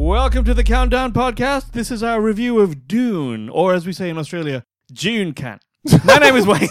Welcome to the Countdown Podcast. This is our review of Dune, or as we say in Australia, June Cat. My name is Wayne.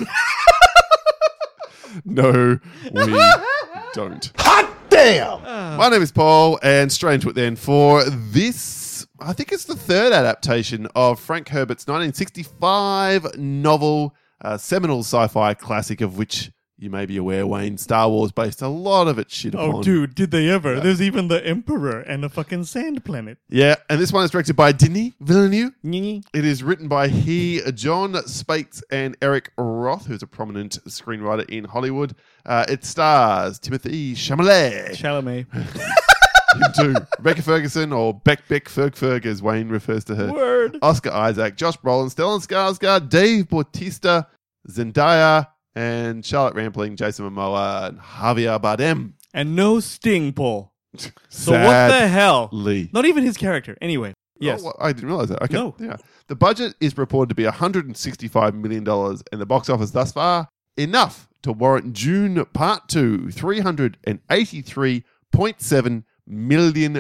No, we don't. Hot damn! My name is Paul, and Strangewood then for this, I think it's the third adaptation of Frank Herbert's 1965 novel, seminal sci-fi classic of which you may be aware, Wayne, Star Wars based a lot of its shit upon. Oh, dude, did they ever? Yeah. There's even the Emperor and a fucking sand planet. Yeah, and this one is directed by Denis Villeneuve. Nyeh. It is written by John Spates and Eric Roth, who's a prominent screenwriter in Hollywood. It stars Timothy Chalamet. Chalamet. Him too. Rebecca Ferguson, or Beck Ferg as Wayne refers to her. Word. Oscar Isaac, Josh Brolin, Stellan Skarsgård, Dave Bautista, Zendaya, and Charlotte Rampling, Jason Momoa, and Javier Bardem. And no Sting, Paul. So what the hell? Not even his character. Anyway. Yes. Oh, I didn't realize that. Okay. No. Yeah. The budget is reported to be $165 million, and the box office thus far, enough to warrant Dune Part 2, $383.7 million.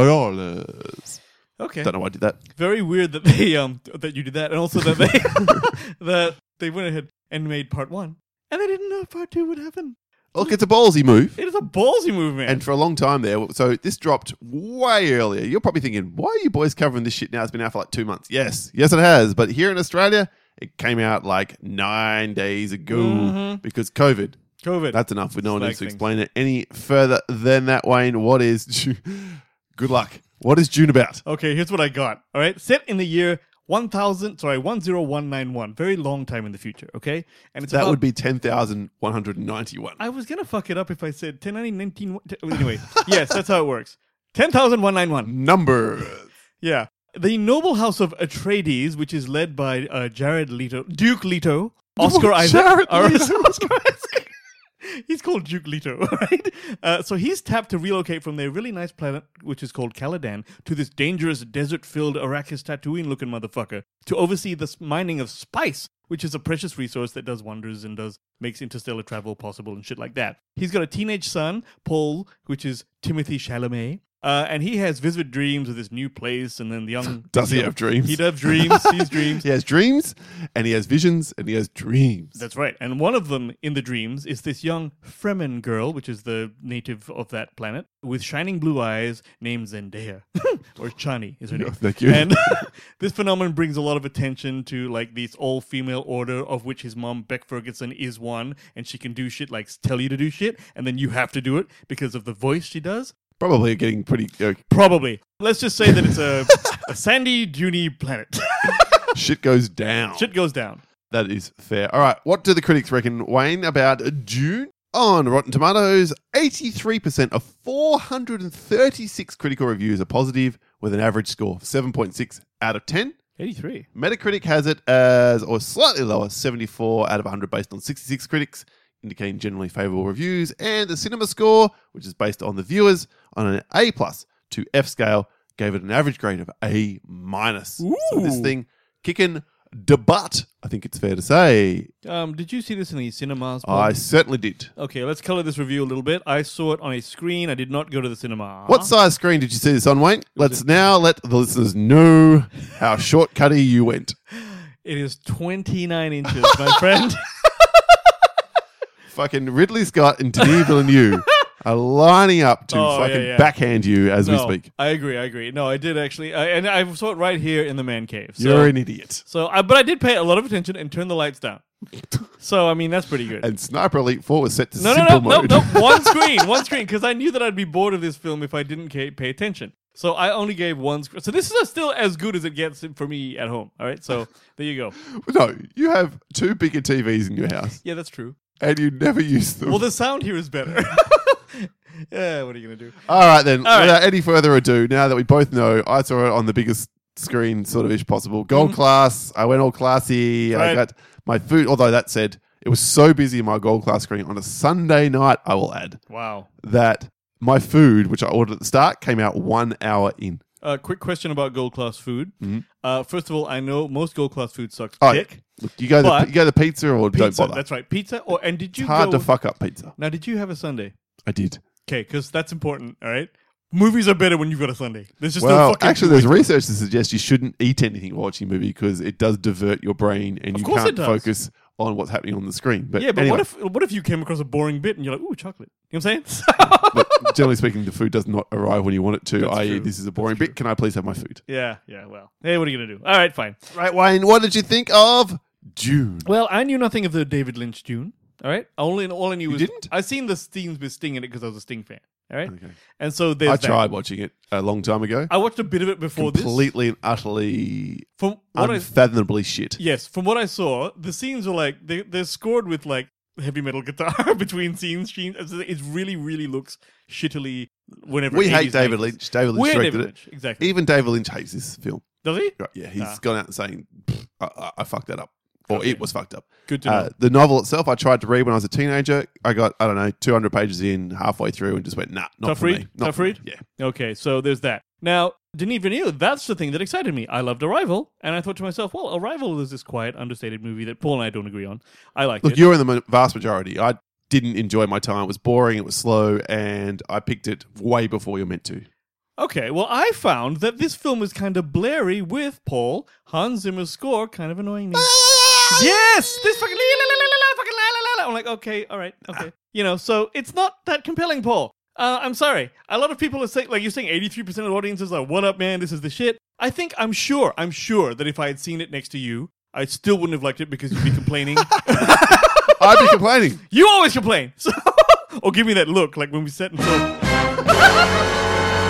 Okay. Don't know why I did that. Very weird that they that you did that, and also that they that they went ahead and made part 1, and they didn't know if part 2 would happen. Look, it's a ballsy move. It is a ballsy move, man. And for a long time there, so this dropped way earlier. You're probably thinking, why are you boys covering this shit now? It's been out for like 2 months. Yes, it has. But here in Australia, it came out like 9 days ago because COVID. That's enough. No one needs to explain it any further than that, Wayne. What is good luck. What is Dune about? Okay, here's what I got. All right, set in the year 10191. Very long time in the future. Okay, and it's would be 10,191. I was gonna fuck it up if I said 10,919. Anyway, yes, that's how it works. 10,191 numbers. Yeah, the noble house of Atreides, which is led by Duke Leto, Oscar Isaac. Oscar Isaac. He's called Duke Leto, right? So he's tapped to relocate from their really nice planet, which is called Caladan, to this dangerous desert-filled Arrakis Tatooine-looking motherfucker to oversee the mining of spice, which is a precious resource that does wonders and makes interstellar travel possible and shit like that. He's got a teenage son, Paul, which is Timothy Chalamet. And he has vivid dreams of this new place, and then the young... Does he have dreams? He does dreams. He has dreams. He has dreams, and he has visions, and he has dreams. That's right. And one of them in the dreams is this young Fremen girl, which is the native of that planet, with shining blue eyes, named Zendaya. Or Chani is her name. Oh, thank you. And this phenomenon brings a lot of attention to like this all-female order, of which his mom, Beck Ferguson, is one, and she can do shit like tell you to do shit, and then you have to do it because of the voice she does. Probably getting pretty... Probably. Let's just say that it's a sandy, duney planet. Shit goes down. Shit goes down. That is fair. All right, what do the critics reckon, Wayne, about Dune? On Rotten Tomatoes, 83% of 436 critical reviews are positive, with an average score of 7.6 out of 10. 83. Metacritic has it as, or slightly lower, 74 out of 100 based on 66 critics, indicating generally favourable reviews, and the cinema score, which is based on the viewers, on an A+ to F scale, gave it an average grade of A-. So this thing kicking the butt, I think it's fair to say. Did you see this in the cinemas? I certainly did. Okay, let's colour this review a little bit. I saw it on a screen. I did not go to the cinema. What size screen did you see this on, Wayne? Let's now let the listeners know how shortcutty you went. It is 29 inches, my friend. Fucking Ridley Scott and Denis Villeneuve are lining up to backhand you as we speak. I agree. No, I did actually. And I saw it right here in the man cave. So, you're an idiot. But I did pay a lot of attention and turn the lights down. So, I mean, that's pretty good. And Sniper Elite 4 was set to simple mode. No. One screen. Because I knew that I'd be bored of this film if I didn't pay attention. So I only gave one screen. So this is still as good as it gets for me at home. All right, so there you go. No, you have 2 bigger TVs in your house. Yeah, that's true. And you never use them. Well, the sound here is better. Yeah, what are you going to do? All right, then. Without any further ado, now that we both know, I saw it on the biggest screen sort of ish possible. Gold class. I went all classy. Right. I got my food. Although that said, it was so busy in my gold class screen on a Sunday night, I will add. Wow. That my food, which I ordered at the start, came out 1 hour in. Quick question about gold class food. Mm-hmm. First of all, I know most gold class food sucks dick. Look, you go the pizza or pizza, don't bother. That's right, pizza. Did you? It's hard to fuck up pizza. Now, did you have a sundae? I did. Okay, because that's important. All right. Movies are better when you've got a Sunday. There's just no Well, fucking actually, there's movie. research that suggests you shouldn't eat anything while watching a movie because it does divert your brain and Of you course can't it does. focus on what's happening on the screen. But Yeah, but anyway, what if you came across a boring bit and you're like, ooh, chocolate? You know what I'm saying? but generally speaking, the food does not arrive when you want it to, That's i.e., true. this is a boring bit. Can I please have my food? yeah, well. Hey, what are you going to do? All right, fine. Right, Wayne, what did you think of June? Well, I knew nothing of the David Lynch Dune. All right? All I knew was... didn't? I seen the scenes with Sting in it because I was a Sting fan. All right? Okay. And so there's I that. tried watching it a long time ago. I watched a bit of it before Completely and utterly this. From what unfathomably shit. Yes, from what I saw, the scenes are like they're scored with like heavy metal guitar between scenes. It really, really looks shittily. Whenever We hate 80s, David 90s. Lynch. David Lynch We're directed David it. Lynch, exactly. Even David Lynch hates this film. Does he? Right, yeah, he's Ah. gone out and saying, I fucked that up. Or Okay. it was fucked up. Good to know. The novel itself, I tried to read when I was a teenager. I got, 200 pages in halfway through and just went, nah, not Tough for read? me. Not Tough for me. read? Yeah. Okay, so there's that. Now, Denis Villeneuve, that's the thing that excited me. I loved Arrival, and I thought to myself, well, Arrival is this quiet, understated movie that Paul and I don't agree on. I liked Look, it. you're in the vast majority. I didn't enjoy my time. It was boring, it was slow, and I picked it way before you're meant to. Okay, well, I found that this film is kind of blurry with Paul Hans Zimmer's score kind of annoying me. Yes, this fucking fucking la. I'm like, okay, all right, okay. You know, so it's not that compelling, Paul. I'm sorry. A lot of people are saying, like you're saying, 83% of the audience is like, "What up, man? This is the shit." I'm sure that if I had seen it next to you, I still wouldn't have liked it because you'd be complaining. I'd be complaining. You always complain, so or give me that look, like when we sat and talked.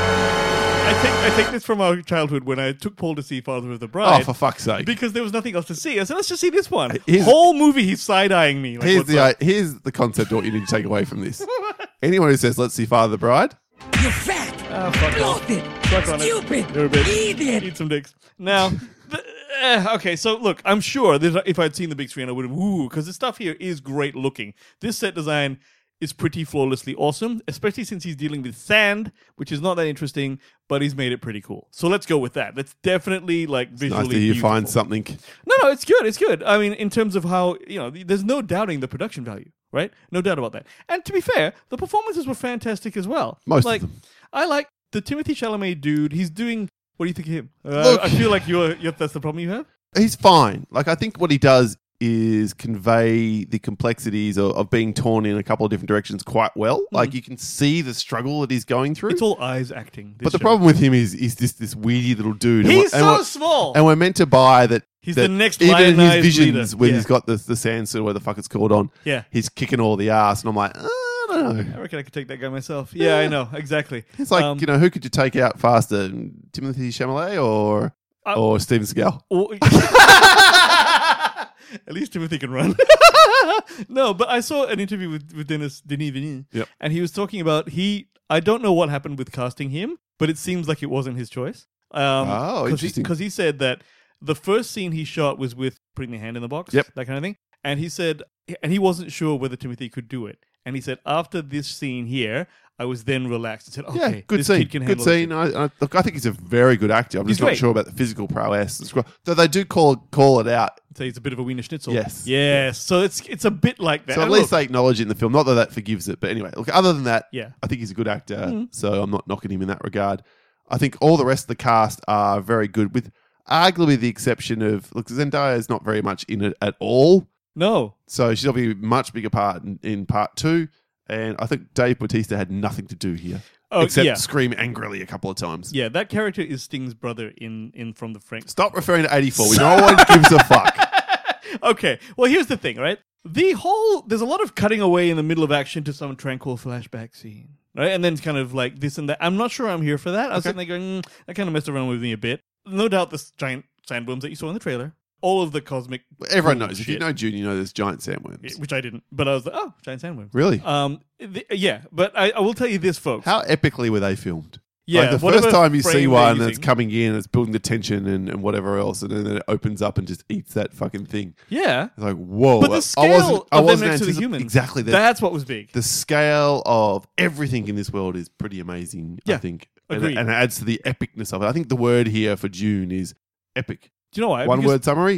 I take this from our childhood when I took Paul to see Father of the Bride. Oh, for fuck's sake. Because there was nothing else to see. I said, let's just see this one. Here's- Whole movie, he's side-eyeing me. Like, Here's the concept of what you need to take away from this. Anyone who says, let's see Father of the Bride, You're fat, fuck off. bloated, Suck on it. stupid, You're a bitch. idiot. Eat some dicks. Now, okay, so look, I'm sure that if I'd seen the big screen, I would have, because the stuff here is great looking. This set design is pretty flawlessly awesome, especially since he's dealing with sand, which is not that interesting, but he's made it pretty cool. So let's go with that. That's definitely like visually nice that you beautiful. find something. No, it's good. It's good. I mean, in terms of how, there's no doubting the production value, right? No doubt about that. And to be fair, the performances were fantastic as well. Most of like, them. I like the Timothée Chalamet dude. He's doing, what do you think of him? Look- I feel like that's the problem you have. He's fine. Like, I think what he does is convey the complexities of being torn in a couple of different directions quite well. Like, you can see the struggle that he's going through. It's all eyes acting. But the problem with him is this weedy little dude. He's and so small. And we're meant to buy that. He's that the next even in his lionized visions leader. when Yeah. he's got the sand suit, where the fuck it's called on. Yeah. He's kicking all the ass, and I'm like, I don't know. I reckon I could take that guy myself. Yeah, I know. Exactly. It's like, who could you take out faster, Timothée Chalamet or Steven Seagal? At least Timothy can run. No, but I saw an interview with Denis Villeneuve, Yep. and he was talking about I don't know what happened with casting him, but it seems like it wasn't his choice. Interesting. Because he said that the first scene he shot was with putting the hand in the box, Yep. that kind of thing. And he said, and he wasn't sure whether Timothy could do it. And he said, after this scene here, I was then relaxed and said, okay, Yeah, good this scene. kid can Good handle scene. it. Look, I think he's a very good actor. I'm He's just not great. sure about the physical prowess. Though they do call it out. So he's a bit of a Wiener Schnitzel. Yes. Yes. So it's a bit like that. So at And least look, they acknowledge it in the film. Not that that forgives it, but anyway. Look, other than that, Yeah. I think he's a good actor. Mm-hmm. So I'm not knocking him in that regard. I think all the rest of the cast are very good, with arguably the exception of Zendaya is not very much in it at all. no. So she's obviously a much bigger part in part 2. And I think Dave Bautista had nothing to do here. Oh, except yeah. scream angrily a couple of times. Yeah, that character is Sting's brother in From the Franks. Stop referring to 84. No one gives a fuck. Okay, well, here's the thing, right? There's a lot of cutting away in the middle of action to some tranquil flashback scene, right? And then it's kind of like this and that. I'm not sure I'm here for that. I was sitting there going, that kind of messed around with me a bit. No doubt the giant sandworms that you saw in the trailer, all of the cosmic... Everyone cool knows. If shit, you know June, you know there's giant sandworms. which I didn't, but I was like, oh, giant sandworms. Really? Yeah, but I will tell you this, folks. How epically were they filmed? Yeah, Like the whatever first time you frame see they're one, using. it's coming in, it's building the tension and whatever else, and then it opens up and just eats that fucking thing. Yeah. It's like, whoa. But the scale of them next to the anticipating- humans. Exactly. That's what was big. The scale of everything in this world is pretty amazing, I Yeah, think. agreed. And it adds to the epicness of it. I think the word here for June is epic. Do you know why? One Because word summary,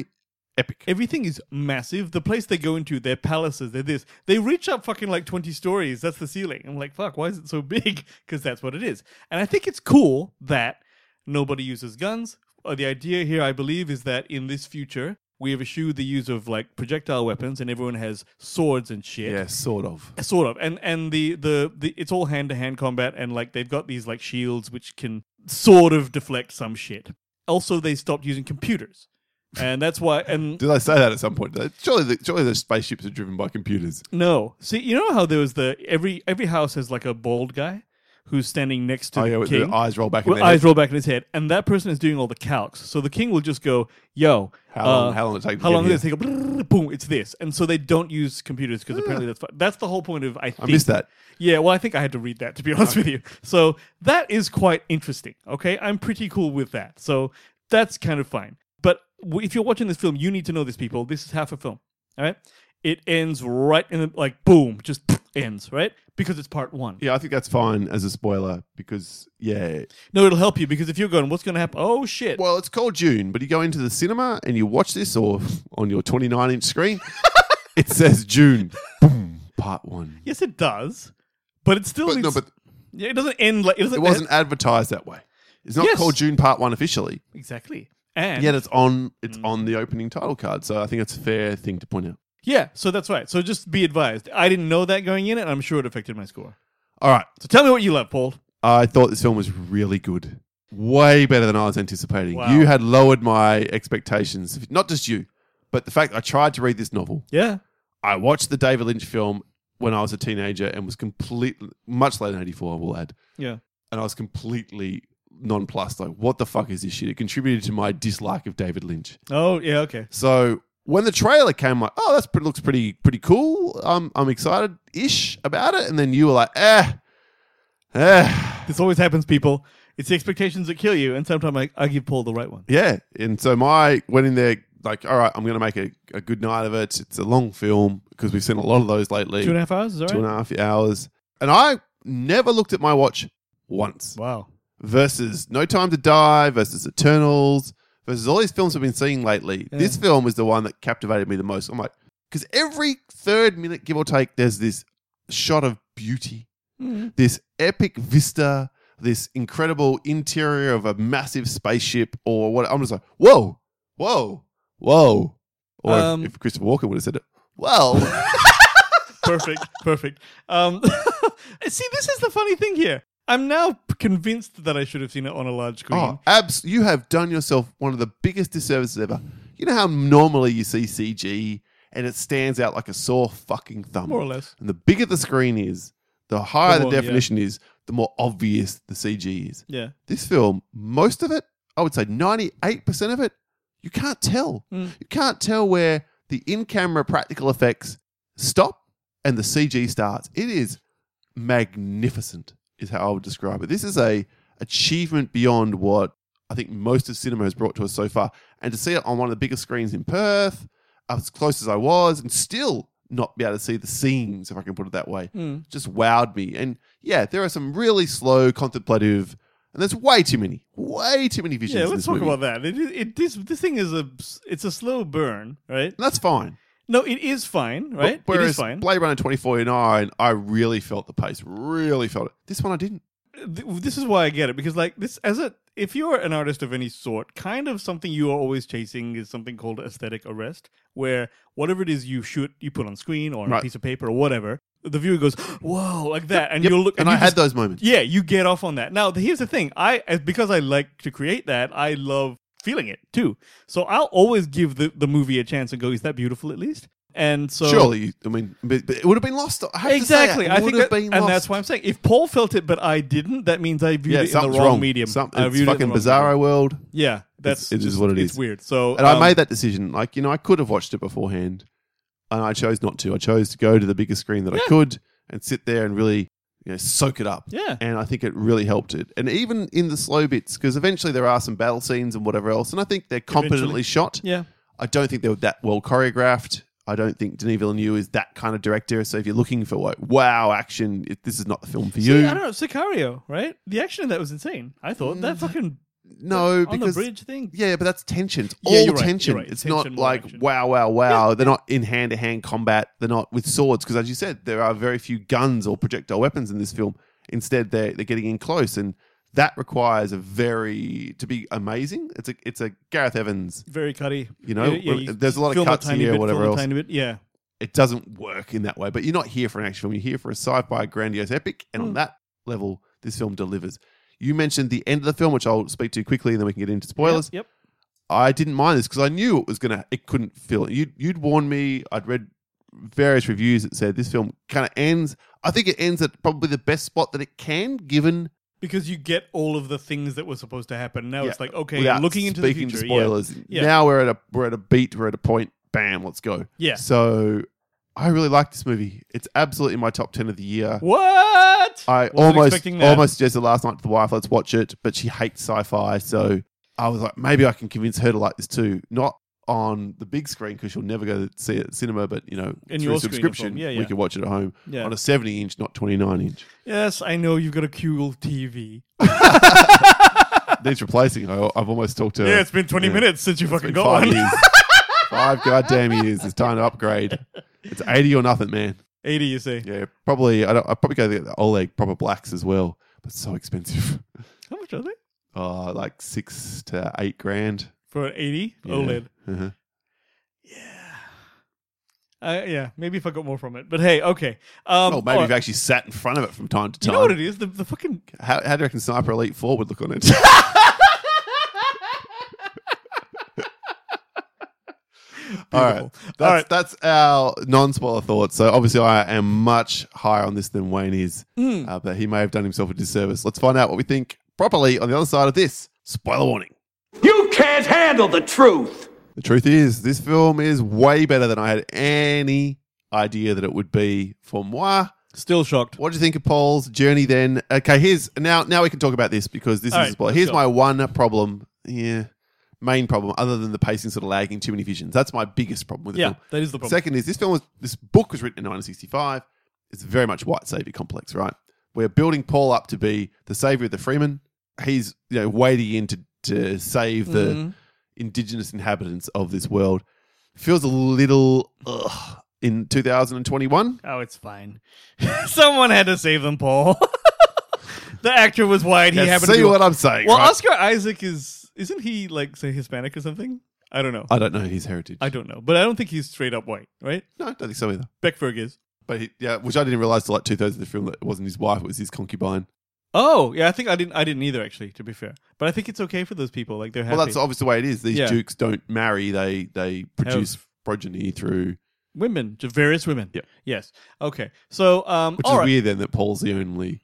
epic. Everything is massive. The place they go into, their palaces, they're this. They reach up fucking like 20 stories. That's the ceiling. I'm like, fuck, why is it so big? Because that's what it is. And I think it's cool that nobody uses guns. The idea here, I believe, is that in this future, we have eschewed the use of like projectile weapons, and everyone has swords and shit. Yeah, sort of. Sort of. And the it's all hand-to-hand combat, and like they've got these like shields which can sort of deflect some shit. Also, they stopped using computers. And that's why. And Did I say that at some point? Surely the spaceships are driven by computers. no, see, you know how there was every house has like a bald guy who's standing next to the With king. the eyes roll back in With their eyes head. roll back in his head, and that person is doing all the calcs. So the king will just go, "Yo, How long it take to How get long here?" does it take? Boom, it's this." And so they don't use computers because apparently that's the whole point of. I missed that. Yeah, well, I think I had to read that to be honest with you. So that is quite interesting. Okay, I'm pretty cool with that. So that's kind of fine. But if you're watching this film, you need to know this, people. This is half a film. All right, it ends right in the like boom, just ends right because it's part one. Yeah, I think that's fine as a spoiler because, yeah. No, it'll help you because if you're going, what's going to happen? Oh shit! Well, it's called June, but you go into the cinema and you watch this or on your 29-inch screen, it says June, boom, part one. Yes, it does, but it still. But Yeah, it doesn't end like it doesn't. it wasn't advertised that way. It's not Yes. called June Part 1 officially. Exactly. And Yet it's on the opening title card, so I think it's a fair thing to point out. yeah, so that's right. So just be advised. I didn't know that going in, and I'm sure it affected my score. All right. So tell me what you love, Paul. I thought this film was really good. Way better than I was anticipating. Wow. You had lowered my expectations. Not just you, but the fact I tried to read this novel. Yeah. I watched the David Lynch film when I was a teenager and was much later than 84, I will add. Yeah. And I was completely nonplussed. Like, what the fuck is this shit? It contributed to my dislike of David Lynch. Oh, yeah, okay. So when the trailer came, I'm like, oh, looks pretty cool. I'm excited-ish about it. And then you were like, This always happens, people. It's the expectations that kill you, and sometimes I give Paul the right one. Yeah. And so my went in there like, all right, I'm going to make a good night of it. It's a long film because we've seen a lot of those lately. 2.5 hours, is that right? 2.5 hours. And I never looked at my watch once. Wow. Versus No Time to Die, versus Eternals, versus all these films I've been seeing lately. Yeah. This film is the one that captivated me the most. I'm like, because every third minute, give or take, there's this shot of beauty, this epic vista, this incredible interior of a massive spaceship, or what. I'm just like, whoa, whoa, whoa. Or if Christopher Walken would have said it, whoa. Perfect. See, this is the funny thing here. I'm now convinced that I should have seen it on a large screen. Oh, you have done yourself one of the biggest disservices ever. You know how normally you see CG and it stands out like a sore fucking thumb? More or less. And the bigger the screen is, the higher The the more, definition is, the more obvious the CG is. Yeah. This film, most of it, I would say 98% of it, you can't tell. You can't tell where the in-camera practical effects stop and the CG starts. It is magnificent, is how I would describe it. This is a achievement beyond what I think most of cinema has brought to us so far. And to see it on one of the biggest screens in Perth, as close as I was, and still not be able to see the scenes, if I can put it that way, just wowed me. And yeah, there are some really slow, contemplative, and there's way too many visions. Yeah, in let's this talk movie. about that. This thing is it's a slow burn, right? And that's fine. No, it is fine, right? Whereas It is fine. Blade Runner 2049, I really felt the pace, really felt it. This one I didn't. This is why I get it, because like this, if you're an artist of any sort, kind of something you are always chasing is something called aesthetic arrest, where whatever it is you put on screen or on a Right. piece of paper or whatever, the viewer goes, "Whoa!" like that, and Yep. you'll look. And you I had just- those moments. Yeah, you get off on that. Now, here's the thing: because I like to create that, I love feeling it too. So I'll always give the movie a chance and go, "Is that beautiful?" At least. And so Surely, I mean, but it would have been lost. I have exactly, to say, I it would think have that, been and lost. that's why I'm saying if Paul felt it, but I didn't, that means I viewed it in the something's wrong medium. It's I viewed fucking it in the wrong Bizarro medium. world. Yeah, that's It is what it it's is. weird. So, And I made that decision. Like, I could have watched it beforehand, and I chose not to. I chose to go to the biggest screen that I could and sit there and really soak it up. Yeah. And I think it really helped it. And even in the slow bits, because eventually there are some battle scenes and whatever else, and I think they're competently shot. Yeah. I don't think they were that well choreographed. I don't think Denis Villeneuve is that kind of director. So if you're looking for like wow action, this is not the film for you. See, I don't know, Sicario, right? The action in that was insane. I thought that fucking No, on because the bridge thing. yeah, but that's tension. It's Yeah, all you're right, tension. you're right. It's Tension, not more like action. wow. They're not in hand-to-hand combat. They're not with swords because, as you said, there are very few guns or projectile weapons in this film. Instead, they're getting in close, and that requires to be amazing. It's a Gareth Evans. Very cutty. You know, there's a lot of film cuts tiny here, bit, whatever film a else. Tiny bit. Yeah. It doesn't work in that way. But you're not here for an action film. You're here for a sci-fi grandiose epic, and on that level, this film delivers. You mentioned the end of the film, which I'll speak to quickly, and then we can get into spoilers. Yep. I didn't mind this because I knew it couldn't fill it. You'd warned me. I'd read various reviews that said this film kind of ends. I think it ends at probably the best spot that it can, given Because you get all of the things that were supposed to happen. Now it's like, okay, without looking into the speaking future. to spoilers. Yeah. Now we're at a beat. We're at a point. Bam, let's go. Yeah. So I really like this movie. It's absolutely my top 10 of the year. What? I Wasn't expecting that. almost suggested last night to the wife, let's watch it, but she hates sci-fi, so I was like, maybe I can convince her to like this too. Not on the big screen because she'll never go to see it at cinema, but In through your a screen subscription, film. Yeah. we can watch it at home Yeah. on a 70-inch, not 29-inch. Yes, I know you've got a cool TV. Needs replacing. I've almost talked to her. Yeah, it's been 20 minutes since you It's fucking been got 5 one. years. 5 goddamn years. It's time to upgrade. It's 80 or nothing, man. 80, you say. Yeah, probably. I'd probably go the OLED proper blacks as well, but it's so expensive. How much are they? Like 6 to 8 grand. For an 80 Yeah. OLED. Uh-huh. Yeah, maybe if I got more from it. But hey, okay. Well, maybe all you've right. actually sat in front of it from time to time. You know what it is? The fucking... How do you reckon Sniper Elite 4 would look on it? All right. That's our non-spoiler thoughts. So obviously I am much higher on this than Wayne is, but he may have done himself a disservice. Let's find out what we think properly on the other side of this. Spoiler warning. You can't handle the truth. The truth is, this film is way better than I had any idea that it would be for moi. Still shocked. What do you think of Paul's journey then? Okay, now we can talk about this because this All is right, a spoiler. let's Here's go. my one problem. Yeah. Main problem, other than the pacing sort of lagging too many visions. That's my biggest problem with the Yeah, film. that is the problem. Second is this book was written in 1965. It's very much white savior complex, right? We're building Paul up to be the savior of the Freeman. He's wading in to save the indigenous inhabitants of this world. Feels a little in 2021. Oh, it's fine. Someone had to save them, Paul. The actor was white. He Yeah, happened see to be... what I'm saying. Well, right? Oscar Isaac isn't he like, say, Hispanic or something? I don't know. I don't know his heritage. I don't know. But I don't think he's straight up white, right? No, I don't think so either. Beckberg is. But which I didn't realize till like 2/3 of the film that it wasn't his wife; it was his concubine. Oh, yeah, I think I didn't either, actually, to be fair. But I think it's okay for those people. Like, they're happy. Well, that's obviously the way it is. These Yeah. dukes don't marry; they produce progeny through. Women, just various women. Yep. Yes. Okay. So, Which all is right. weird then that Paul's the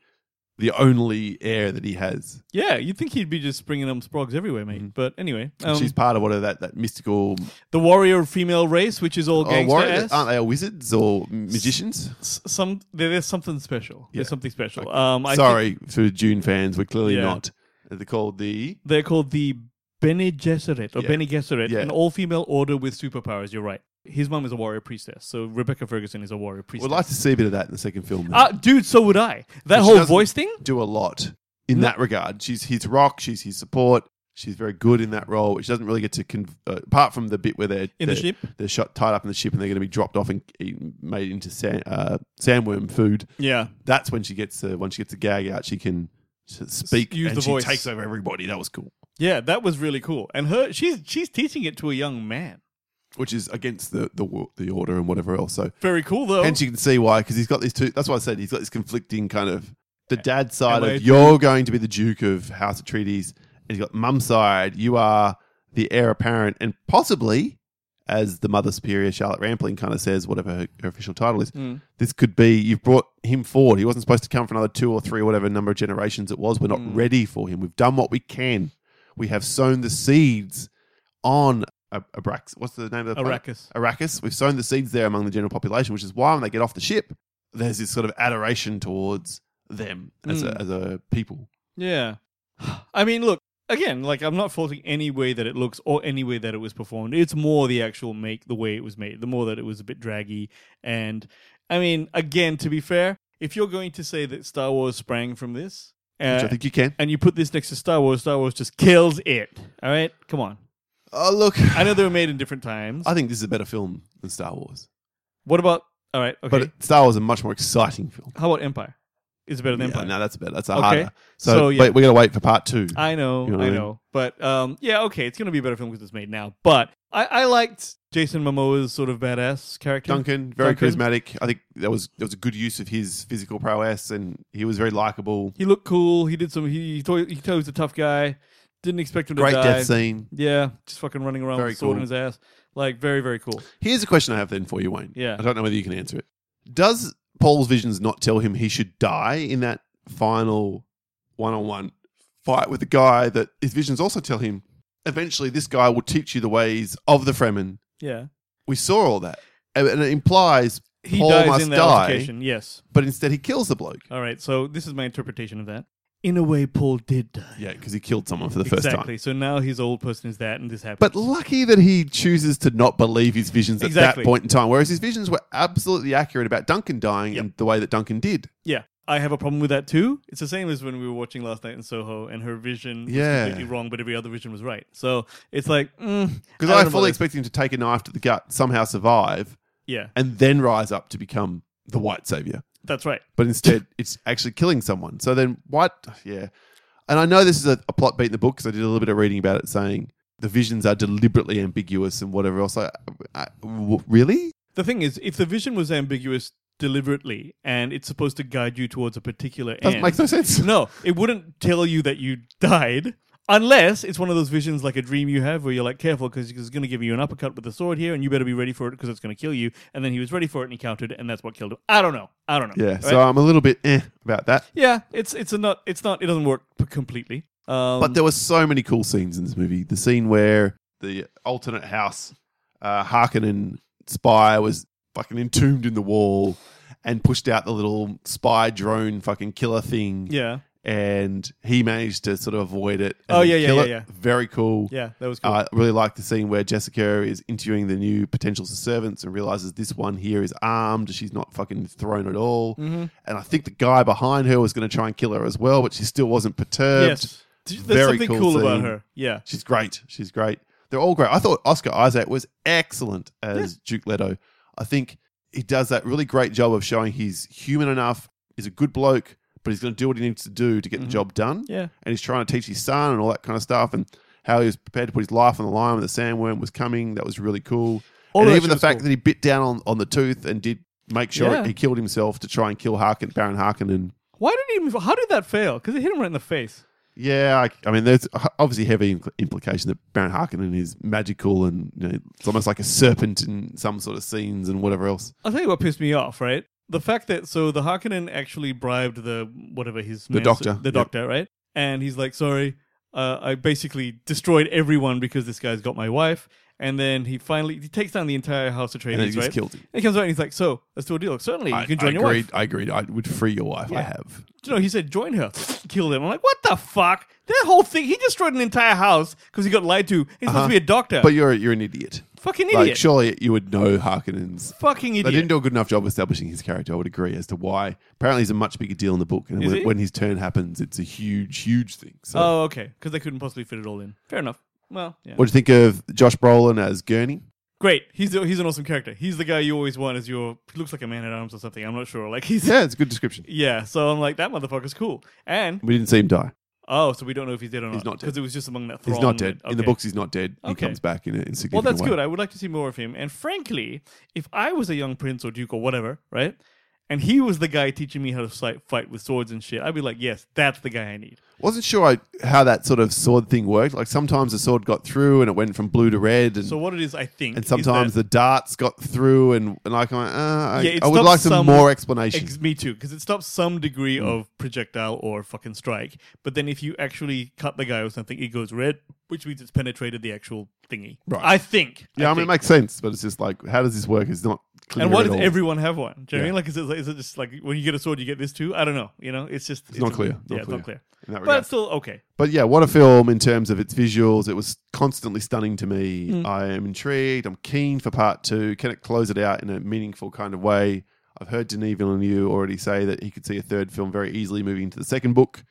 only heir that he has. Yeah, you'd think he'd be just springing them sprogs everywhere, mate. But anyway, And she's part of that mystical the warrior female race, which is all gangster warrior. ass. Aren't they all wizards or magicians? There's something special. Yeah. There's something special. Okay. I Sorry for Dune fans, we're clearly Yeah. not. They're called the. they're called the Bene Gesserit or Yeah. Bene Gesserit, Yeah. an all-female order with superpowers. You're right. His mum is a warrior priestess, so Rebecca Ferguson is a warrior priestess. We'd like to see a bit of that in the second film. then. Dude, so would I. That But she whole doesn't voice thing. do a lot in that regard. She's his rock. She's his support. She's very good in that role. She doesn't really get to, apart from the bit where In the ship? they're tied up in the ship and they're going to be dropped off and made into sandworm food. Yeah. That's when she gets the gag out. She can speak Use and the she voice. takes over everybody. That was cool. Yeah, that was really cool. And she's teaching it to a young man. Which is against the order and whatever else. So Very cool, though. hence you can see why, because he's got these two. That's why I said he's got this conflicting kind of the dad side Am I of you're going to be the Duke of House Atreides, and he's got mum's side. You are the heir apparent, and possibly, as the Mother Superior Charlotte Rampling kind of says, whatever her official title is, this could be you've brought him forward. He wasn't supposed to come for another 2 or 3 or whatever number of generations it was. We're not ready for him. We've done what we can. We have sown the seeds on Abrax. What's the name of the planet? Arrakis. Arrakis. We've sown the seeds there among the general population, which is why when they get off the ship, there's this sort of adoration towards them as a people. Yeah. I mean, look, again, like, I'm not faulting any way that it looks or any way that it was performed. It's more the actual the way it was made, the more that it was a bit draggy. And, I mean, again, to be fair, if you're going to say that Star Wars sprang from this, which I think you can. And you put this next to Star Wars just kills it. All right? Come on. Oh, look. I know they were made in different times. I think this is a better film than Star Wars. What about... All right, okay. But Star Wars is a much more exciting film. How about Empire? Is it better than Empire? No, that's better. That's a Okay. harder. So, yeah. we got to wait for part 2. I know, You know what I I mean? know. But, yeah, okay, it's going to be a better film because it's made now. But I liked Jason Momoa's sort of badass character. Duncan, very Duncan. charismatic. I think there was a good use of his physical prowess, and he was very likable. He looked cool. He did some... He thought he was a tough guy. Didn't expect him to Great die. death scene. Yeah, just fucking running around Very with a sword cool. in his ass. Like, very, very cool. Here's a question I have then for you, Wayne. Yeah. I don't know whether you can answer it. Does Paul's visions not tell him he should die in that final one-on-one fight with the guy that his visions also tell him eventually this guy will teach you the ways of the Fremen? Yeah. We saw all that. And it implies He Paul dies must in that die, altercation, yes. but instead he kills the bloke. All right, so this is my interpretation of that. In a way, Paul did die. Yeah, because he killed someone for the first Exactly. time. So now his old person is that, and this happens. But lucky that he chooses to not believe his visions at Exactly. that point in time, whereas his visions were absolutely accurate about Duncan dying Yep. and the way that Duncan did. yeah, I have a problem with that too. It's the same as when we were watching last night in Soho, and her vision was Yeah. completely wrong, but every other vision was right. So it's like, Because don't I know fully about expected him to take a knife to the gut, somehow survive, yeah, and then rise up to become the white savior. that's right. But instead, it's actually killing someone. So then what? Yeah. And I know this is a plot beat in the book because I did a little bit of reading about it saying the visions are deliberately ambiguous and whatever else. Really? The thing is, if the vision was ambiguous deliberately, and it's supposed to guide you towards a particular Doesn't end, make no sense. no, it wouldn't tell you that you died. Unless it's one of those visions like a dream you have where you're like, careful because it's going to give you an uppercut with a sword here and you better be ready for it because it's going to kill you. And then he was ready for it and he countered and that's what killed him. I don't know. Yeah. Right? So I'm a little bit about that. Yeah, it doesn't work completely. But there were so many cool scenes in this movie. The scene where the alternate house, Harkonnen spy was fucking entombed in the wall and pushed out the little spy drone fucking killer thing. Yeah. And he managed to sort of avoid it. And Oh, yeah, kill yeah, it. yeah. Very cool. Yeah, that was cool. I really like the scene where Jessica is interviewing the new potential servants and realizes this one here is armed. She's not fucking thrown at all. Mm-hmm. And I think the guy behind her was going to try and kill her as well, but she still wasn't perturbed. Yes. There's Very something cool cool about scene. her. Yeah. She's great. She's great. They're all great. I thought Oscar Isaac was excellent as Duke Leto. I think he does that really great job of showing he's human enough, he's a good bloke, but he's going to do what he needs to do to get the job done. Yeah. And he's trying to teach his son and all that kind of stuff, and how he was prepared to put his life on the line when the sandworm was coming. That was really cool. All and that even shit the was fact cool. that he bit down on the tooth and did make sure Yeah. he killed himself to try and kill Baron Harkonnen. Why did he even... How did that fail? Because it hit him right in the face. Yeah, I mean, there's obviously heavy implication that Baron Harkonnen is magical and it's almost like a serpent in some sort of scenes and whatever else. I'll tell you what pissed me off, right? The fact that... So the Harkonnen actually bribed the... Whatever his... The doctor. The Yep. doctor, right? And he's like, sorry, I basically destroyed everyone because this guy's got my wife. And then he takes down the entire House of And then Atreides, he just right? killed him. And he comes out and he's like, so, let's do a deal. Certainly, you can join your wife. I agreed. I would free your wife. I Yeah. have. No, he said, join her. Killed him. I'm like, what the fuck? That whole thing, he destroyed an entire house because he got lied to. He's supposed to be a doctor. But you're an idiot. Fucking idiot. Like, surely you would know Harkonnen's. Fucking idiot. They didn't do a good enough job establishing his character, I would agree, as to why. Apparently he's a much bigger deal in the book. And Is he? when his turn happens, it's a huge, huge thing. So Oh, okay. Because they couldn't possibly fit it all in. Fair enough. Well, yeah. what do you think of Josh Brolin as Gurney? Great. He's an awesome character. He's the guy you always want as your... He looks like a man-at-arms or something. I'm not sure. Like, he's... Yeah, it's a good description. Yeah, so I'm like, that motherfucker's cool. And... We didn't see him die. Oh, so we don't know if he's dead or not. He's not dead. Because it was just among that throng. He's not dead. In the Okay. books, he's not dead. He Okay. comes back in a significant Well, that's way. good. I would like to see more of him. And frankly, if I was a young prince or duke or whatever, right? And he was the guy teaching me how to fight with swords and shit, I'd be like, yes, that's the guy I need. Wasn't sure how that sort of sword thing worked. Like sometimes the sword got through and it went from blue to red, and So what it is, I think, and is sometimes that- the darts got through, and like it I would stops like some more explanation. Me too, because it stops some degree Hmm. of projectile or fucking strike. But then if you actually cut the guy or something, it goes red, which means it's penetrated the actual thingy. Right. I think. Yeah, I mean, it think. makes sense, but it's just like, how does this work? It's not clear And why at does all. everyone have one? Do you know what I Yeah. mean? Like, is it just like when you get a sword, you get this too? I don't know. You know, it's just... not clear. Yeah, Not it's clear. not clear. in that But regard. it's still okay. But yeah, what a film in terms of its visuals. It was constantly stunning to me. Mm. I am intrigued. I'm keen for part 2. Can it close it out in a meaningful kind of way? I've heard Denis Villeneuve already say that he could see a third film very easily moving into the second book.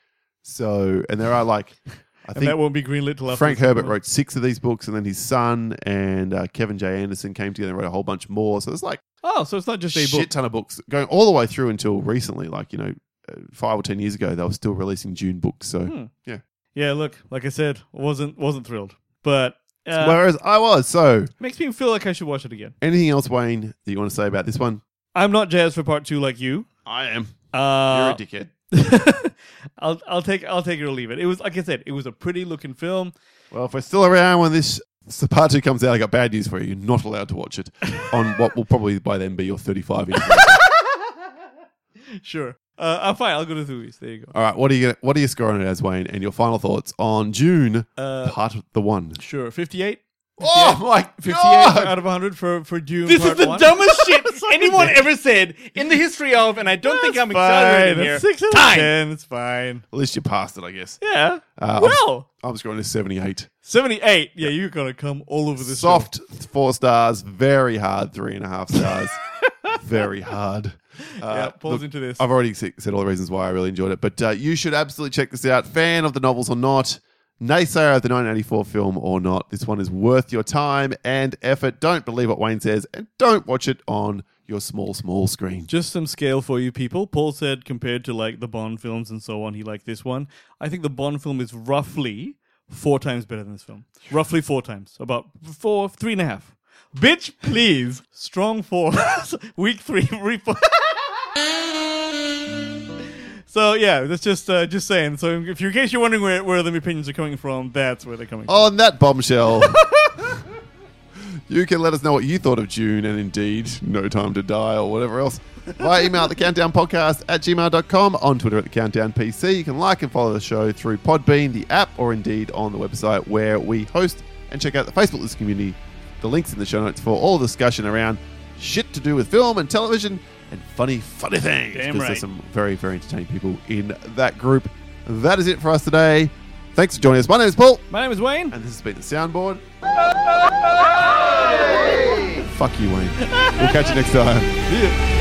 So, and there are like, I And think that won't be greenlit till after Frank the Herbert sequel. wrote 6 of these books, and then his son and Kevin J. Anderson came together and wrote a whole bunch more. So there's like Oh, so it's not just a shit book. ton of books going all the way through until recently, like, 5 or 10 years ago, they were still releasing Dune books. So, yeah. Yeah, look, like I said, wasn't thrilled, but Whereas I was. So, makes me feel like I should watch it again. anything else, Wayne, that you want to say about this one? I'm not jazzed for part 2 like you. I am. You're a dickhead. I'll take it or leave it. It was, like I said, it was a pretty looking film. Well, if we're still around when this part 2 comes out, I got bad news for you. You're not allowed to watch it on what will probably by then be your 35 inch. Sure. I'm fine. I'll go to the movies. There you go. All right, what are you scoring it as, Wayne? And your final thoughts on Dune, part 1? Sure. 58. Oh my 58 god! out of 100 for Dune. This is part the 1. dumbest shit anyone ever said in the history of, and I don't think I'm exaggerating here. 6 out of Time. 10. It's fine. At least you passed it, I guess. Yeah. I'm scoring a 78. 78. Yeah, you're gonna come all over this. film. Soft 4 stars, very hard 3.5 stars. Very hard. Yeah, pulls look, into this. I've already said all the reasons why I really enjoyed it, but you should absolutely check this out. Fan of the novels or not, naysayer of the 1984 film or not, this one is worth your time and effort. Don't believe what Wayne says, and don't watch it on your small screen. Just some scale for you people. Paul said compared to like the Bond films and so on, he liked this one. I think the Bond film is roughly 4 times better than this film. Roughly 4 times. About 3.5. Bitch, please. Strong 4. Week 3. So yeah, that's just saying. So if you, in case you're wondering where the opinions are coming from, that's where they're coming from. On that bombshell, you can let us know what you thought of Dune and indeed No Time to Die or whatever else via email at thecountdownpodcast@gmail.com, on Twitter at thecountdownpc. You can like and follow the show through Podbean, the app, or indeed on the website where we host, and check out the Facebook List community. The links in the show notes for all discussion around shit to do with film and television and funny things. Damn Because right. there's some very, very entertaining people in that group. That is it for us today. Thanks for joining us. My name is Paul. My name is Wayne. And this has been the Soundboard. Fuck you, Wayne. We'll catch you next time. See ya.